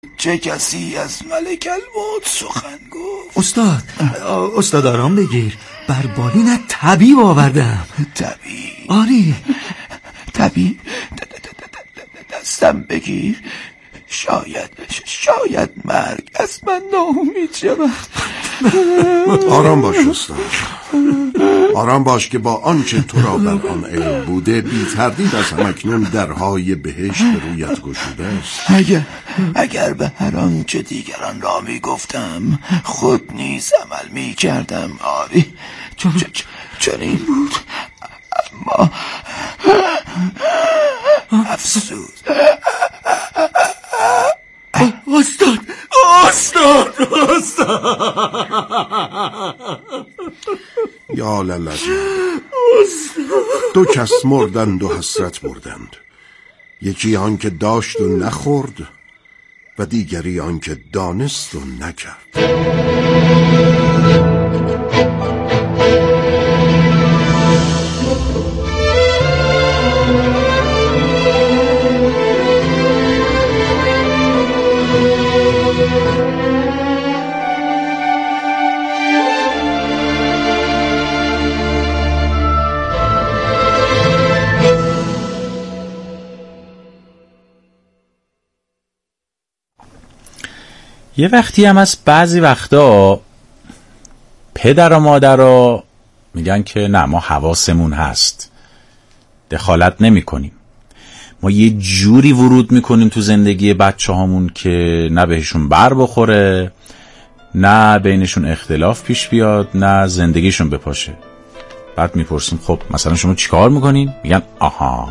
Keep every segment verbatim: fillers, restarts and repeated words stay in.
چه کسی از ملک الموت سخن گفت؟ استاد استاد آرام بگیر، بر بالین طبیب آوردم. طبیب؟ آری طبیب. دستم بگیر، شاید شاید مرگ از من ناامید شود. آرام باش استاد، آرام باش که با آنچه تو را بر آن علم بوده بی تردید از همکنون درهای بهشت به رویت گشوده است. اگر اگر به هر آنچه دیگران را می گفتم خود نیز عمل می کردم آری چنین بود، اما افسوس. استاد استاد استاد یا للت، دو کس مردند و حسرت بردند، یکی آن که داشت و نخورد و دیگری آن که دانست و نکرد. یه وقتی هم از بعضی وقتا پدر و مادر میگن که نه ما حواسمون هست، دخالت نمی کنیم، ما یه جوری ورود میکنیم تو زندگی بچه هامون که نه بهشون بر بخوره، نه بینشون اختلاف پیش بیاد، نه زندگیشون بپاشه. بعد میپرسیم خب مثلا شما چیکار میکنین؟ میگن آها.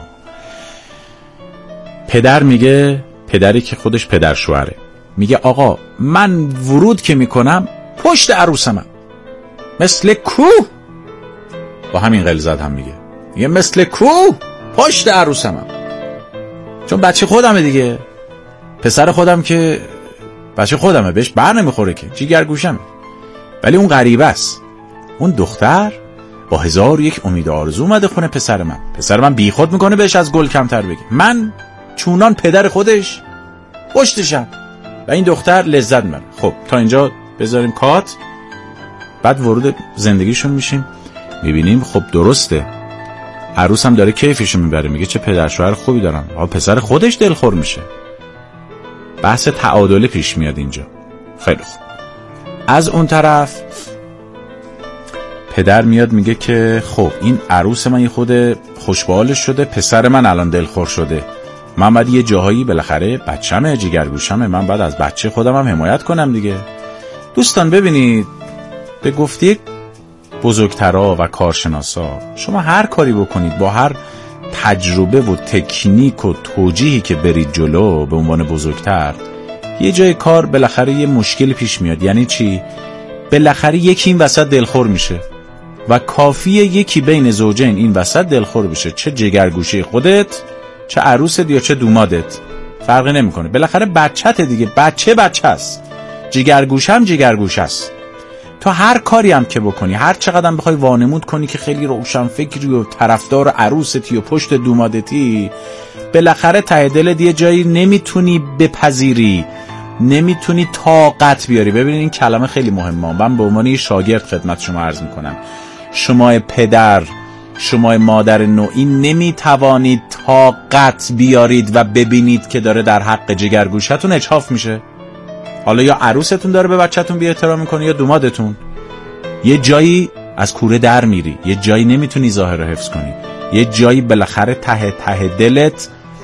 پدر میگه، پدری که خودش پدر شوهره، میگه آقا من ورود که میکنم پشت عروسمم مثل کوه، با همین غلظت هم میگه، میگه مثل کوه پشت عروسمم، چون بچه خودمه دیگه، پسر خودم که بچه خودمه، بهش بر نمیخوره که، جیگرگوشمه. ولی اون غریبه است، اون دختر با هزار و یک امید آرزو اومده خونه پسر من، پسر من بی خود میکنه بهش از گل کمتر بگه، من چونان پدر خودش پشتشم و این دختر لذت میبره. خب تا اینجا بذاریم کات. بعد ورود زندگیشون میشیم، میبینیم خب درسته، عروس هم داره کیفشو میبره، میگه چه پدر شوهر خوبی دارم، ها پسر خودش دلخور میشه. بحث تعادل پیش میاد اینجا. خیلی خوب. از اون طرف پدر میاد میگه که خب این عروس من یه خود خوشبالش شده، پسر من الان دلخور شده، من باید یه جاهایی بالاخره بچه‌مه، جیگرگوشمه، من باید از بچه خودم هم حمایت کنم دیگه. دوستان ببینید، به گفته بزرگترا و کارشناسا، شما هر کاری بکنید با هر تجربه و تکنیک و توجیهی که برید جلو به عنوان بزرگتر، یه جای کار بالاخره یه مشکل پیش میاد. یعنی چی؟ بالاخره یکی این وسط دلخور میشه و کافیه یکی بین زوجین این وسط دلخور بشه، چه جگرگوشی خودت، چه عروست یا چه دومادت، فرقی نمیکنه، بالاخره بچه‌ت دیگه، بچه بچه است، جگرگوش هم جگرگوش است. تو هر کاری هم که بکنی، هر چقدر هم بخوای وانمود کنی که خیلی روشن فکری و طرفدار عروستی و پشت دومادتی، بالاخره ته دلت یه جایی نمیتونی بپذیری، نمیتونی طاقت بیاری. ببینید این کلمه خیلی مهمه، من به عنوان شاگرد خدمت شما عرض میکنم، شما پدر، شما مادر نوعی نمیتوانید طاقت بیارید و ببینید که داره در حق جگرگوشتون اجحاف میشه. حالا یا عروستون داره به بچه‌تون بی احترام میکنه یا دومادتون. یه جایی از کوره در میری، یه جایی نمیتونی ظاهر رو حفظ کنی، یه جایی بالاخره ته ته دلت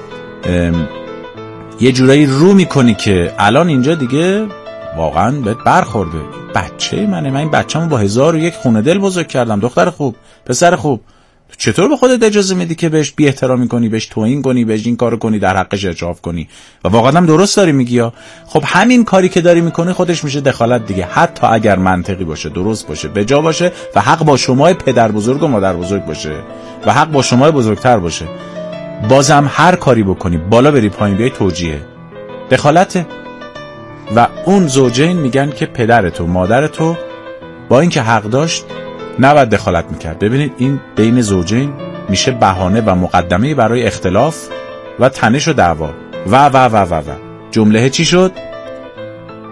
یه جورایی رو میکنی که الان اینجا دیگه واقعا بهت برخورده، بچه منه، من این بچه‌مو با هزار و یک خونه دل بزرگ کردم، دختر خوب، پسر خوب، تو چطور به خودت اجازه میدی که بهش بی احترامی کنی، بهش توهین کنی، بهش این کارو کنی، در حقش اجحاف کنی؟ و واقعا هم درست داری میگی ها. خب همین کاری که داری میکنی خودش میشه دخالت دیگه، حتی اگر منطقی باشه، درست باشه، به جا باشه و حق با شما پدر بزرگ و مادر بزرگ باشه و حق با شما بزرگتر باشه، بازم هر کاری بکنی، بالا بری پایین بیای، توجیه، دخالته. و اون زوجین میگن که پدرت و مادرت با اینکه حق داشت نباید دخالت میکرد. ببینید این بین زوجین میشه بهانه و مقدمه برای اختلاف و تنش و دعوا و و و و و جمله چی شد؟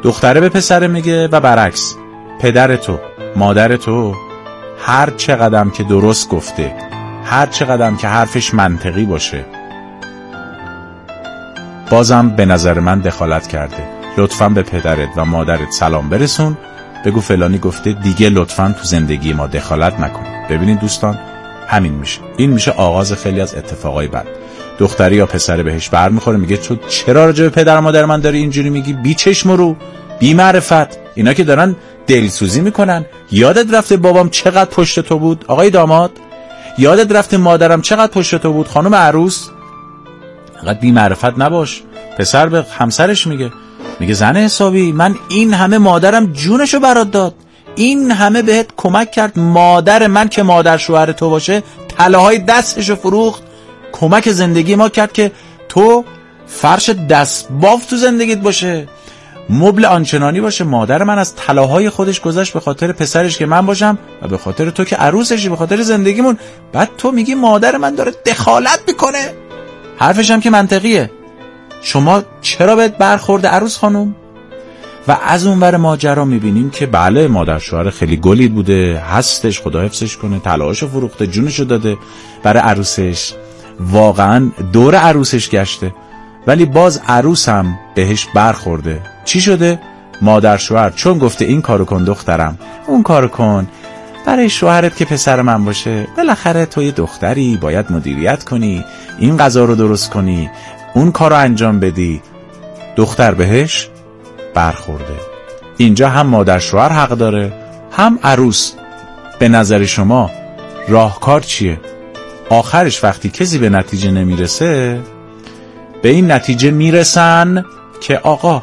دختره به پسر میگه و برعکس. پدر تو، مادر تو هر چقدر که درست گفته، هر چقدر که حرفش منطقی باشه، بازم به نظر من دخالت کرده. لطفاً به پدرت و مادرت سلام برسون، بگو فلانی گفته دیگه لطفاً تو زندگی ما دخالت نکن. ببینید دوستان، همین میشه. این میشه آغاز خیلی از اتفاقای بد. دختری یا پسر بهش بر میخوره، میگه تو چرا راجع به پدر و مادر من داری اینجوری میگی؟ بی چشم رو، بی معرفت. اینا که دارن دلسوزی میکنن. یادت رفته بابام چقدر پشت تو بود آقای داماد؟ یادت رفته مادرم چقدر پشت تو بود خانم عروس؟ انقدر بی معرفت نباش. پسر به همسرش میگه میگه زن حسابی، من این همه مادرم جونشو برات داد، این همه بهت کمک کرد، مادر من که مادر شوهر تو باشه طلاهای دستشو فروخت، کمک زندگی ما کرد که تو فرش دست باف تو زندگیت باشه، مبل آنچنانی باشه. مادر من از طلاهای خودش گذاشت به خاطر پسرش که من باشم و به خاطر تو که عروسشی، به خاطر زندگیمون. بعد تو میگی مادر من داره دخالت میکنه. حرفش هم که منطقیه. شما چرا بهت برخورده عروس خانم؟ و از اون ور ماجرا میبینیم که بله مادر شوهر خیلی گلی بوده، هستش، خدا حفظش کنه، طلاهاشو فروخته، جونشو داده برای عروسش، واقعا دور عروسش گشته، ولی باز عروس هم بهش برخورده. چی شده؟ مادر شوهر چون گفته این کارو کن دخترم، اون کارو کن برای شوهرت که پسر من باشه، بالاخره تو یه دختری باید مدیریت کنی، این غذا رو درست کنی، اون کارو انجام بدی. دختر بهش برخورده. اینجا هم مادر شوهر حق داره هم عروس. به نظر شما راهکار چیه؟ آخرش وقتی کسی به نتیجه نمیرسه، به این نتیجه میرسن که آقا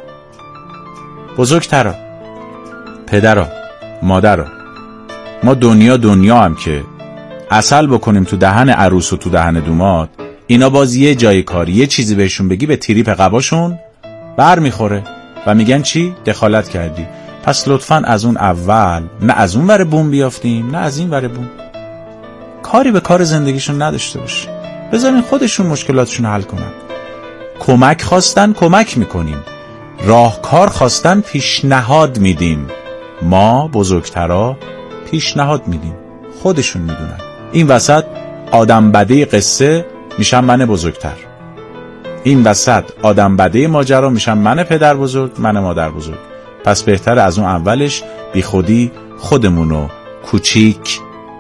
بزرگترا، پدرا، مادرا، ما دنیا دنیا هم که عسل بکنیم تو دهن عروس و تو دهن دوماد، اینا باز یه جای کاری یه چیزی بهشون بگی به تریپ قباشون بر میخوره و میگن چی؟ دخالت کردی. پس لطفاً از اون اول نه از اون ور بوم بیافتیم نه از این ور بوم، کاری به کار زندگیشون نداشته باش، بذارین خودشون مشکلاتشون حل کنن. کمک خواستن کمک میکنیم، راهکار خواستن پیشنهاد میدیم. ما بزرگترا پیشنهاد میدیم، خودشون میدونن. این وسط آدم بده قصه میشم من بزرگتر، این وسط آدم بده ماجرا میشم من پدر بزرگ، من مادر بزرگ. پس بهتر از اون اولش بی خودی خودمونو کوچیک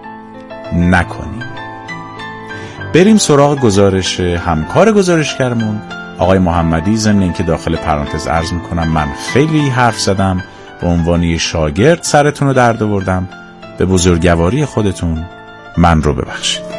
نکنیم. بریم سراغ گزارش همکار گزارشگرمون آقای محمدی. ضمن اینکه داخل پرانتز عرض میکنم من خیلی حرف زدم، به عنوان شاگرد سرتون رو درد آوردم، به بزرگواری خودتون من رو ببخشید.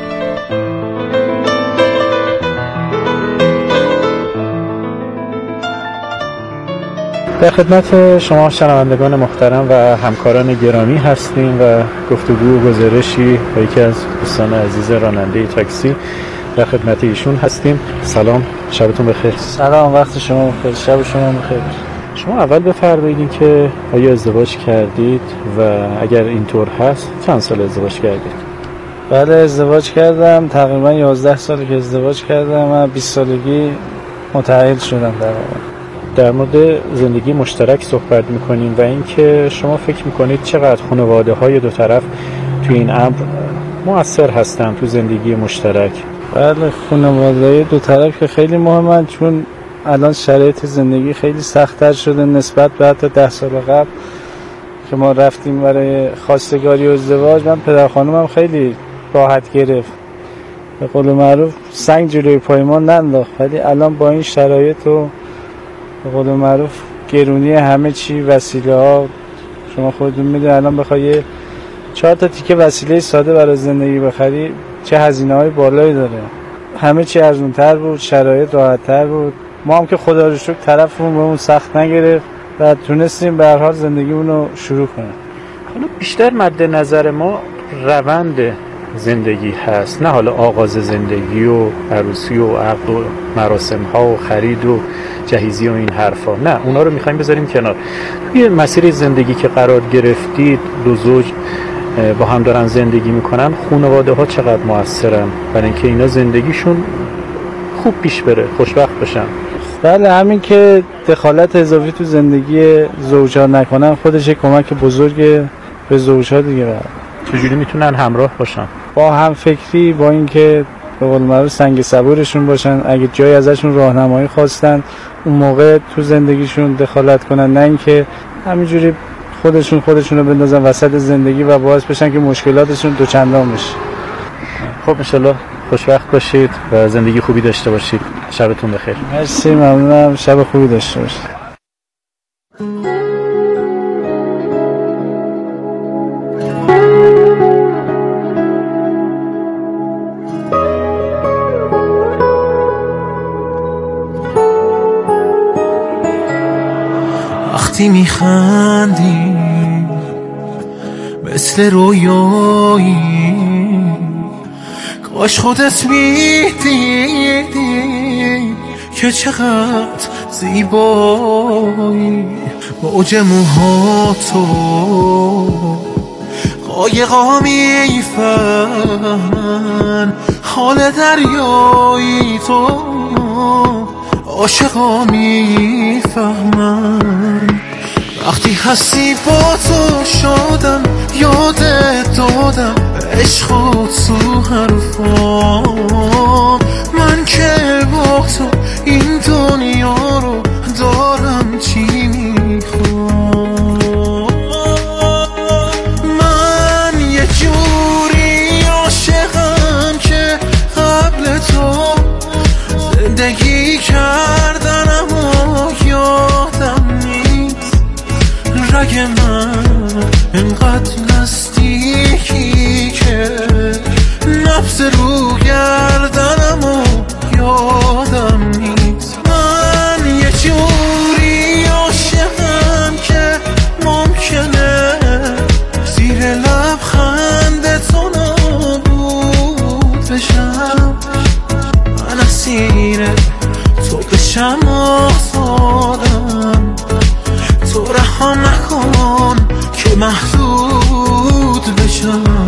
در خدمت شما شنوندگان محترم و همکاران گرامی هستیم و گفتگو و گزارشی با یکی از دوستان عزیز راننده تاکسی در خدمت ایشون هستیم. سلام، شبتون بخیر. سلام، وقت شما بخیر، شب شما بخیر. شما اول بفرمایید که آیا ازدواج کردید و اگر اینطور هست چند سال ازدواج کردید؟ بله ازدواج کردم، تقریبا یازده سال که ازدواج کردم و بیست سالگی متأهل شدم در واقع. در مورد زندگی مشترک صحبت میکنیم و اینکه شما فکر میکنید چقدر خانواده های دو طرف تو این امر مؤثر هستن تو زندگی مشترک؟ بله، خانواده دو طرف که خیلی مهمن، چون الان شرایط زندگی خیلی سخت‌تر شده نسبت به حتی ده سال قبل که ما رفتیم برای خواستگاری و ازدواج. من پدر خانومم خیلی راحت گرفت، به قول معروف سنگ جلوی پای ما ننداخت، ولی الان با این شرایط و به قول معروف گرونی همه چی، وسیله ها، شما خودتون میدونید الان بخوای چهار تا تیکه وسیله ساده برای زندگی بخری چه هزینه های بالایی داره. همه چی ارزونتر بود، شرایط راحت‌تر بود. ما هم که خدا رو شکر طرفمون بهمون سخت نگرفت و تونستیم به هر حال زندگیمون رو شروع کنیم. حالا بیشتر مد نظر ما روند زندگی هست، نه حالا آغاز زندگی و عروسی و عقد و مراسم ها و خرید و جهیزی و این حرفا، نه اونا رو میخوایم بذاریم کنار. توی مسیر زندگی که قرار گرفتید، دو زوج با هم دارن زندگی میکنن، خانواده ها چقدر موثرن برای اینکه اینا زندگیشون خوب پیش بره، خوشبخت بشن؟ بله، همین که دخالت اضافی تو زندگی زوجها نکنن خودش یک کمک بزرگ به زوجها دیگه. چجوری میتونن همراه باشن؟ با هم فکری، با اینکه به قول معروف سنگ صبورشون باشن، اگه جایی ازشون راهنمایی خواستن اون موقع تو زندگیشون دخالت کنن، نه اینکه همینجوری خودشون خودشون رو بندازن وسط زندگی و باعث بشن که مشکلاتشون دوچندان بشه. خب انشالله خوشبخت باشید و زندگی خوبی داشته باشید. شبتون بخیر. مرسی، ممنونم. شب خوبی داشته باشید. وقتی میخندی مثل رویایی، کاش خودت میدیدی که چقدر زیبایی. موج موهاتو قایقا میفهمن، حال دریایی تو عاشقا میفهمن. وقتی هستی با تو شدم، یادت دادم عشق و تو حرفام. من که با تو این دنیا رو دارم چی میخوام. من یه جوری عاشقم که قبل تو زندگی کردنم و یادم نیست. رگ من انقدر نزدیکی که نفس رو گردنم و یادم نیست. من یه جوری عاشقم که ممکنه زیر لبخند تو نابود بشم. من اسیر تو بشم آزادم، تو رها نکن که محدود بشم.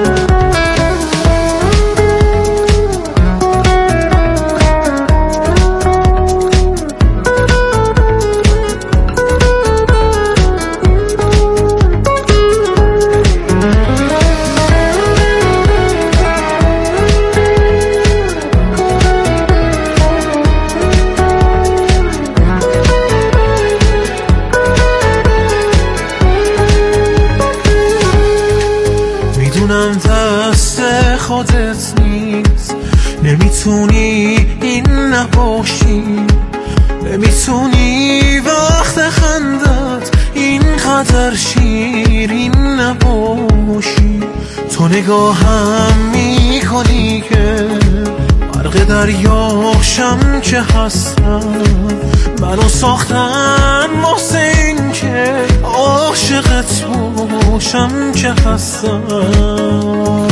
خودت نیست، نمیتونی این نباشی، نمیتونی وقت خندت اینقدر شیرین نباشی. تو نگاهم میکنی که غرق دریاشم که هستم. منو ساختن محسن که عاشقت باشم که هستم.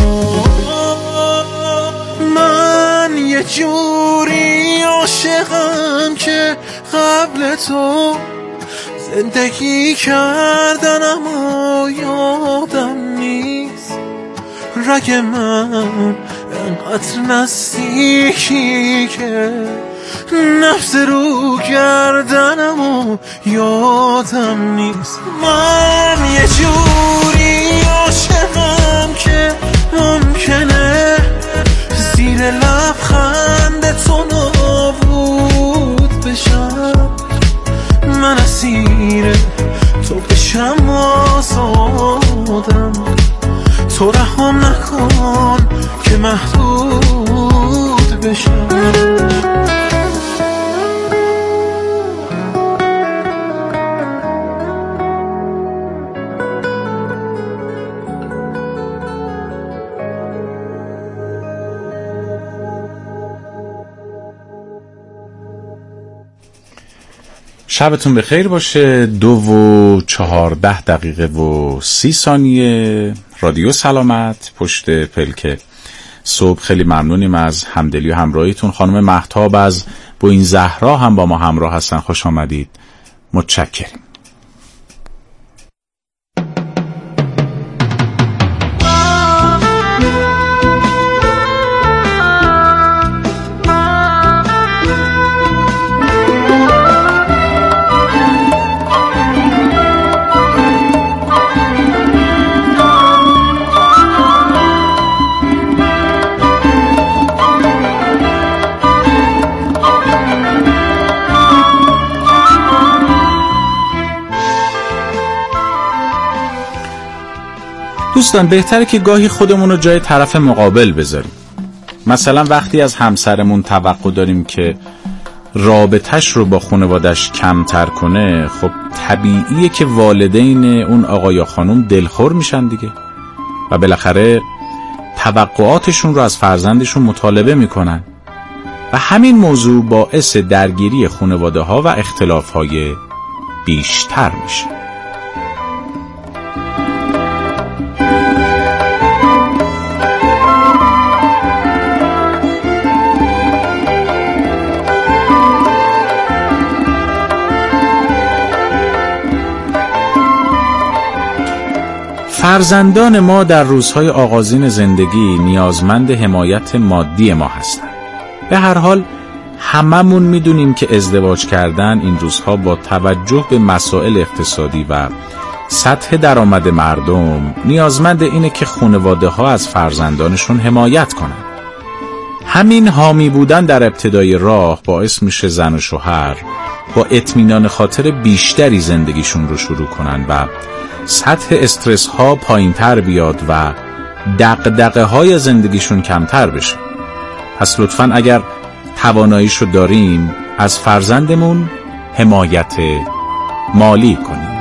من یه جوری عاشقم که قبل تو زندگی کردنم و یادم نیست. رگ من انقدر نزدیکی که نفس رو گردنم و یادم نیست. من یه جوری عاشقم که ممکنه زیر لبخند تو نابود بشم. من اسیر تو بشم آزادم، تو رهام نکن که محدود بشم. شبتون بخیر باشه. دو و چهارده دقیقه و سی ثانیه. رادیو سلامت پشت پلکه. صبح خیلی ممنونیم از همدلی و همراهیتون. خانم مهتاب از بوین زهرا هم با ما همراه هستن. خوش آمدید. متشکریم. دوستان بهتره که گاهی خودمون رو جای طرف مقابل بذاریم. مثلا وقتی از همسرمون توقع داریم که رابطش رو با خانوادش کمتر کنه، خب طبیعیه که والدین اون آقا یا خانم دلخور میشن دیگه و بالاخره توقعاتشون رو از فرزندشون مطالبه میکنن و همین موضوع باعث درگیری خانواده ها و اختلاف های بیشتر میشه. فرزندان ما در روزهای آغازین زندگی نیازمند حمایت مادی ما هستند. به هر حال هممون میدونیم که ازدواج کردن این روزها با توجه به مسائل اقتصادی و سطح درآمد مردم نیازمند اینه که خانواده ها از فرزندانشون حمایت کنن. همین حامی بودن در ابتدای راه باعث میشه زن و شوهر با اطمینان خاطر بیشتری زندگیشون رو شروع کنن و سطح استرس ها پایین تر بیاد و دغدغه های زندگیشون کمتر بشه. پس لطفاً اگر تواناییشو داریم از فرزندمون حمایت مالی کنیم.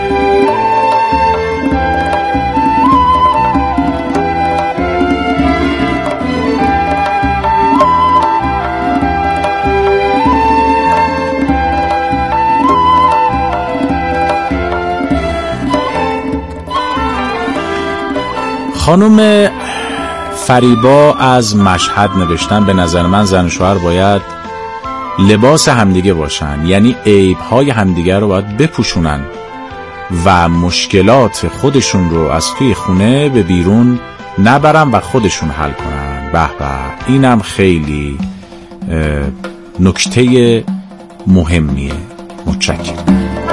خانم فریبا از مشهد نوشتن به نظر من زن و شوهر باید لباس همدیگه باشن، یعنی عیب‌های همدیگه رو باید بپوشونن و مشکلات خودشون رو از توی خونه به بیرون نبرن و خودشون حل کنن. به به، اینم خیلی نکته مهمیه. متشکرم.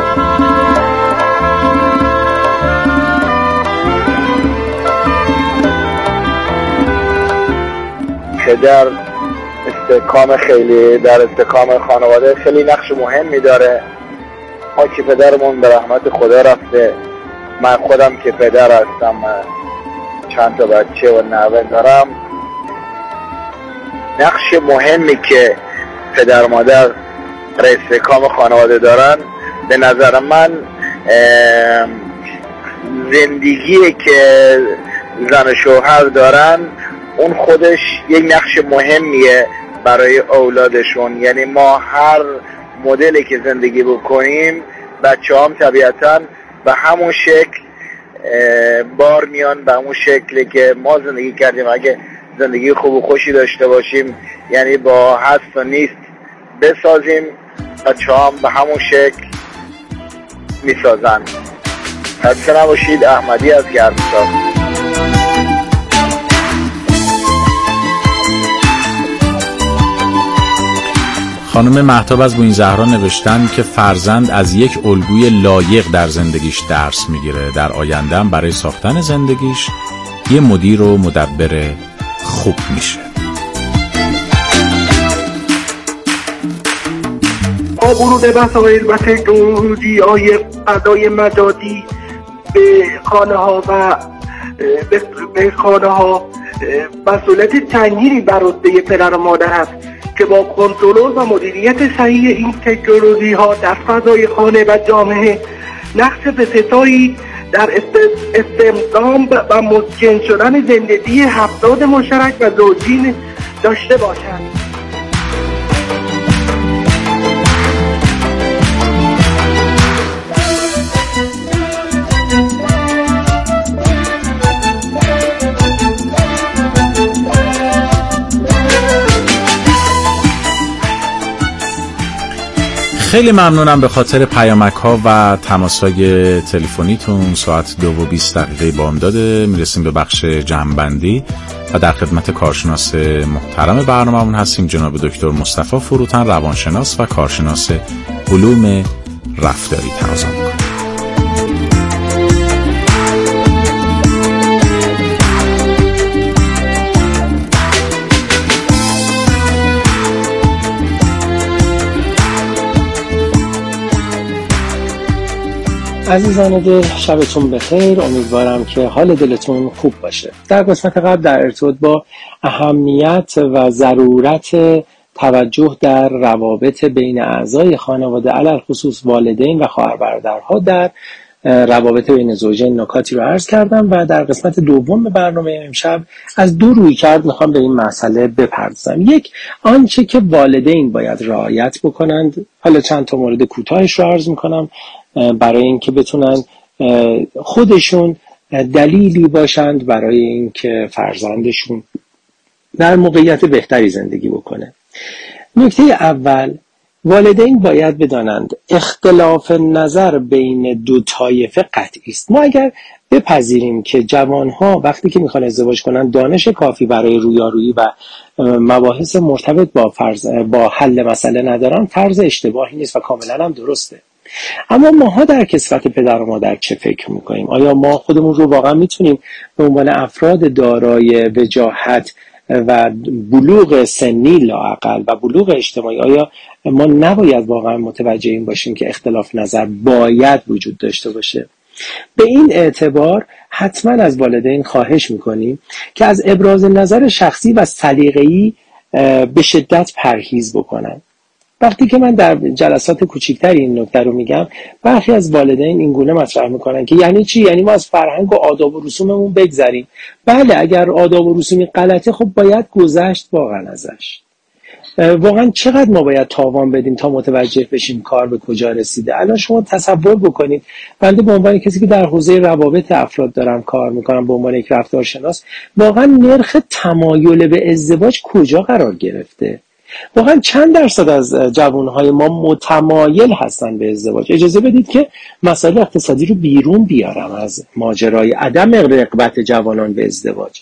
در استحکام خیلی در استحکام خانواده خیلی نقش مهمی داره. ما که پدرمون به رحمت خدا رفته، من خودم که پدر هستم، چند تا بچه و نوه دارم، نقش مهمی که پدر مادر در استحکام خانواده دارن به نظر من زندگی که زن و شوهر دارن اون خودش یک نقش مهمیه برای اولادشون. یعنی ما هر مدلی که زندگی بکنیم بچه هم طبیعتاً به همون شکل بار میان، به همون شکلی که ما زندگی کردیم. اگه زندگی خوب و خوشی داشته باشیم، یعنی با هست و نیست بسازیم، بچه هم به همون شکل میسازن. خسته نباشید. احمدی از گرمسار. خانم مهتاب از بوین زهرا نوشتن که فرزند از یک الگوی لایق در زندگیش درس میگیره، در آینده هم برای ساختن زندگیش یه مدیر و مدبر خوب میشه. با ورود وسایل و تکنولوژی های فضای مجازی به خانه ها و به خانه ها مسئولیت سنگینی بر عهده پدر و مادر است که با کنترل و مدیریت صحیح این تکنولوژی ها در فضای خانه و جامعه نقش بسزایی در استحکام و مسکن شدن زندگی افراد مشترک و زوجین داشته باشند. خیلی ممنونم به خاطر پیامک ها و تماسای تلفنیتون. ساعت دو و بیست دقیقه بام داده. میرسیم به بخش جمع‌بندی و در خدمت کارشناس محترم برنامه‌مون هستیم، جناب دکتر مصطفی فروتن، روانشناس و کارشناس علوم رفتاری. تقاضا می‌کنم. عزیزان دل، شبتون بخیر. امیدوارم که حال دلتون خوب باشه. در قسمت قبل در ارتباط با اهمیت و ضرورت توجه در روابط بین اعضای خانواده، علل خصوص والدین و خواهر برادرها در روابط بین زوجین نکاتی رو عرض کردم و در قسمت دوم برنامه امشب از دو رویکرد میخوام به این مسئله بپردازم. یک، آنچه که والدین باید رعایت بکنند. حالا چند تا مورد کوتاهش رو عرض میکنم برای اینکه بتونن خودشون دلیلی باشند برای اینکه فرزندشون در موقعیت بهتری زندگی بکنه. نکته اول، والدین باید بدانند اختلاف نظر بین دو طایفه قطعی است. ما اگر بپذیریم که جوانها وقتی که میخوان ازدواج کنن دانش کافی برای رویارویی و مباحث مرتبط با فرض با حل مسئله ندارن، فرض اشتباهی نیست و کاملا هم درسته. اما ماها در کسوت پدر و مادر چه فکر میکنیم؟ آیا ما خودمون رو واقعا میتونیم به عنوان افراد دارای وجاهت و بلوغ سنی لااقل و بلوغ اجتماعی، آیا ما نباید واقعا متوجه این باشیم که اختلاف نظر باید وجود داشته باشه؟ به این اعتبار حتما از والدین خواهش میکنیم که از ابراز نظر شخصی و سلیقه‌ای به شدت پرهیز بکنن. وقتی که من در جلسات کوچیکتری این نکته رو میگم، برخی از والدین این گونه مطرح میکنن که یعنی چی؟ یعنی ما از فرهنگ و آداب و رسوممون بگذریم. بله، اگر آداب و رسومی غلطه خب باید گذشت واقعا ازش. واقعا چقدر ما باید تاوان بدیم تا متوجه بشیم کار به کجا رسیده؟ الان شما تصور بکنید، بنده به عنوان کسی که در حوزه روابط افراد دارم کار میکنم، به عنوان یک رفتارشناس، واقعا نرخ تمایل به ازدواج کجا قرار گرفته؟ واقعا چند درصد از جوانهای ما متمایل هستن به ازدواج؟ اجازه بدید که مسائل اقتصادی رو بیرون بیارم از ماجرای عدم رغبت جوانان به ازدواج.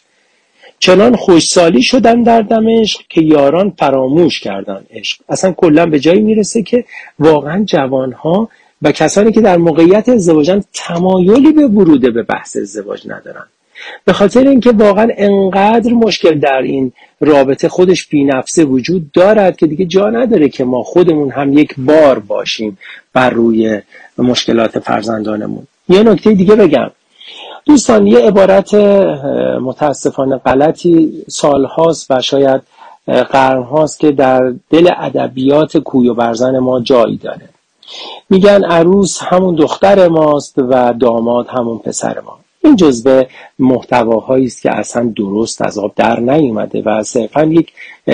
چنان خوشسالی شدن در دمشق که یاران فراموش کردن عشق. اصلا کلا به جایی میرسه که واقعا جوانها و کسانی که در موقعیت ازدواجن تمایلی به ورود به بحث ازدواج ندارن، به خاطر اینکه واقعا انقدر مشکل در این رابطه خودش بی‌نفسه وجود دارد که دیگه جا نداره که ما خودمون هم یک بار باشیم بر روی مشکلات فرزندانمون. یه نکته دیگه بگم دوستان، یه عبارت متاسفانه غلطی سالهاست و شاید قرنهاست که در دل ادبیات کوی و برزن ما جایی داره. میگن عروس همون دختر ماست و داماد همون پسر ما. این جزء محتواهایی است که اصلا درست از آب در نیومده و صرفا یک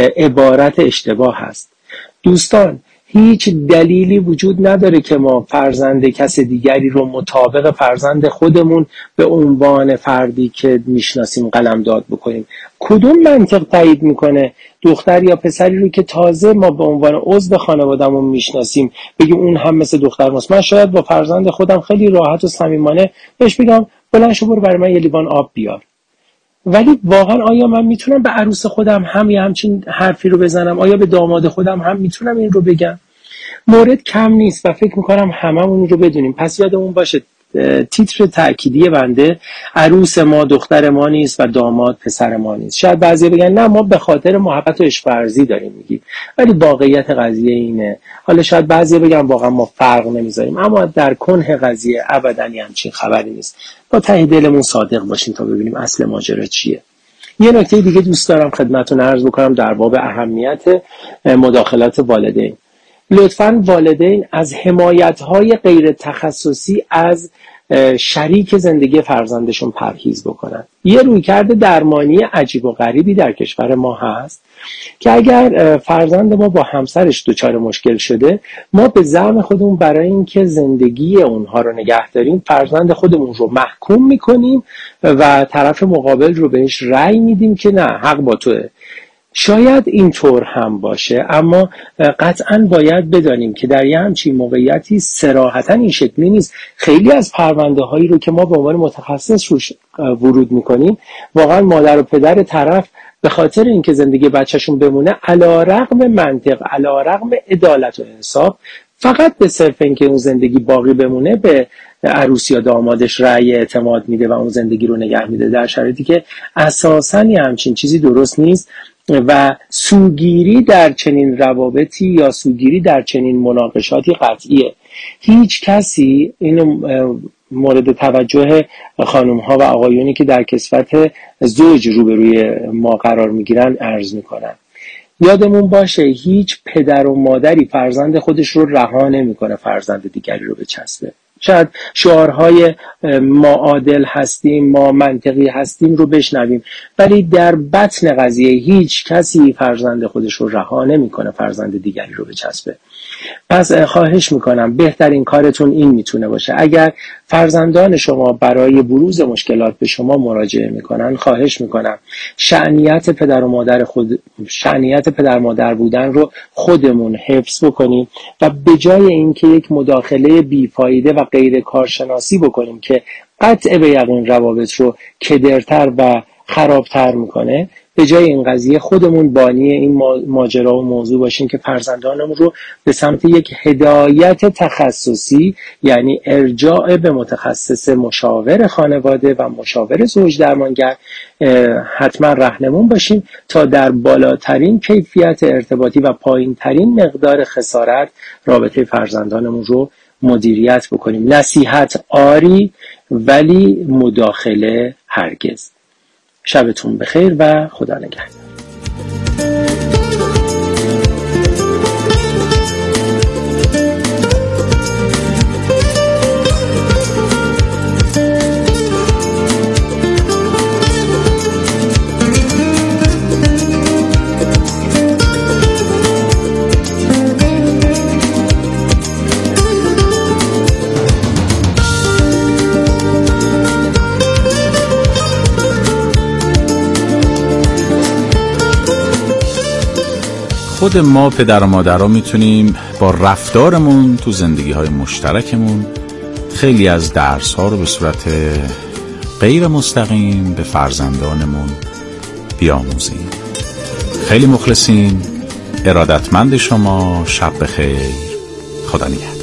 عبارت اشتباه است. دوستان، هیچ دلیلی وجود نداره که ما فرزند کس دیگری رو مطابق فرزند خودمون به عنوان فردی که میشناسیم قلمداد بکنیم. کدوم منطق تایید میکنه دختر یا پسری رو که تازه ما به عنوان عضو خانواده‌مون میشناسیم بگیم اون هم مثل دختر ماست؟ من شاید با فرزند خودم خیلی راحت و صمیمانه بهش بگم بلند شو برو برای من یه لیوان آب بیار، ولی واقعا آیا من میتونم به عروس خودم هم یه همچین حرفی رو بزنم؟ آیا به داماد خودم هم میتونم این رو بگم؟ مورد کم نیست و فکر میکنم هممون رو بدونیم. پس یادمون باشه تیتر تأکیدی بنده عروس ما دختر ما نیست و داماد پسر ما نیست. شاید بعضی بگن نه ما به خاطر محبت و عشق ورزی داریم میگیم، ولی واقعیت قضیه اینه. حالا شاید بعضی بگن واقعا ما فرق نمیذاریم، اما در کنه قضیه ابداً همچین خبری نیست. با ته دلمون صادق باشیم تا ببینیم اصل ماجرا چیه. یه نکته دیگه دوست دارم خدمتتون عرض بکنم در باب اهمیت مداخلات والدین. لطفاً والدین از حمایت‌های غیر تخصصی از شریک زندگی فرزندشون پرهیز بکنن. یه رویکرد درمانی عجیب و غریبی در کشور ما هست که اگر فرزند ما با همسرش دچار مشکل شده، ما به زعم خودمون برای اینکه زندگی اونها رو نگه داریم فرزند خودمون رو محکوم میکنیم و طرف مقابل رو بهش رأی میدیم که نه حق با توه. شاید اینطور هم باشه، اما قطعاً باید بدانیم که در یه همچین موقعیتی صراحتاً این شکلی نیست. خیلی از پرونده هایی رو که ما به عنوان متخصص روش ورود میکنیم، واقعاً مادر و پدر طرف به خاطر اینکه زندگی بچهشون بمونه، علی رغم منطق، علی رغم عدالت و انصاف، فقط به صرف اینکه اون زندگی باقی بمونه به عروس یا دامادش رأی اعتماد میده و اون زندگی رو نگه میده، در شرایطی که اساساً یه همچین چیزی درست نیست. و سوگیری در چنین روابطی یا سوگیری در چنین مناقشاتی قطعیه. هیچ کسی اینو مورد توجه خانم ها و آقایونی که در کسوت زوج روبروی ما قرار میگیرن عرض میکنن. یادمون باشه هیچ پدر و مادری فرزند خودش رو رها نمیکنه فرزند دیگری رو بچسبه. شاید شعارهای ما عادل هستیم، ما منطقی هستیم رو بشنویم، ولی در بطن قضیه هیچ کسی فرزند خودش رو رها نمیکنه فرزند دیگری رو بچسبه. پس خواهش میکنم بهترین کارتون این میتونه باشه، اگر فرزندان شما برای بروز مشکلات به شما مراجعه میکنن، خواهش میکنم شأنیت پدر و مادر خود شأنیت پدر مادر بودن رو خودمون حفظ بکنیم و به جای اینکه یک مداخله بیفایده و غیر کارشناسی بکنیم که قطع به یقین روابط رو کدرتر و خرابتر میکنه، به جای این قضیه خودمون بانی این ماجرا و موضوع باشیم که فرزندانمون رو به سمت یک هدایت تخصصی، یعنی ارجاع به متخصص مشاور خانواده و مشاور زوج درمانگر حتما راهنمون باشیم تا در بالاترین کیفیت ارتباطی و پایین ترین مقدار خسارت رابطه فرزندانمون رو مدیریت بکنیم. نصیحت آری ولی مداخله هرگز. شبتون بخیر و خدا نگهدار. خود ما پدر و مادرها میتونیم با رفتارمون تو زندگی های مشترکمون خیلی از درس ها رو به صورت غیر مستقیم به فرزندانمون بیاموزیم. خیلی مخلصیم. ارادتمند شما. شب بخیر. خدا نگهدار.